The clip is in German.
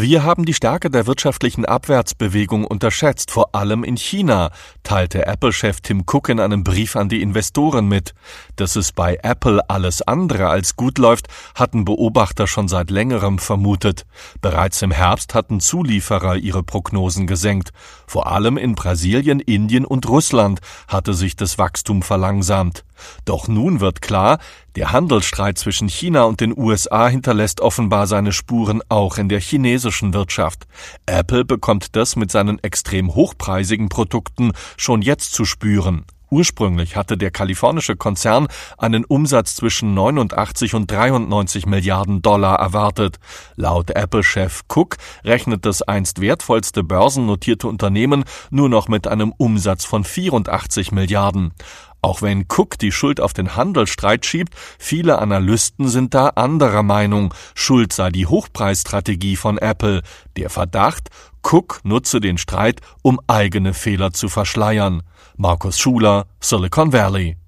Wir haben die Stärke der wirtschaftlichen Abwärtsbewegung unterschätzt, vor allem in China, teilte Apple-Chef Tim Cook in einem Brief an die Investoren mit. Dass es bei Apple alles andere als gut läuft, hatten Beobachter schon seit längerem vermutet. Bereits im Herbst hatten Zulieferer ihre Prognosen gesenkt. Vor allem in Brasilien, Indien und Russland hatte sich das Wachstum verlangsamt. Doch nun wird klar, der Handelsstreit zwischen China und den USA hinterlässt offenbar seine Spuren auch in der chinesischen Wirtschaft. Apple bekommt das mit seinen extrem hochpreisigen Produkten schon jetzt zu spüren. Ursprünglich hatte der kalifornische Konzern einen Umsatz zwischen 89 und 93 Milliarden Dollar erwartet. Laut Apple-Chef Cook rechnet das einst wertvollste börsennotierte Unternehmen nur noch mit einem Umsatz von 84 Milliarden. Auch wenn Cook die Schuld auf den Handelsstreit schiebt, viele Analysten sind da anderer Meinung. Schuld sei die Hochpreisstrategie von Apple. Der Verdacht, Cook nutze den Streit, um eigene Fehler zu verschleiern. Markus Schuler, Silicon Valley.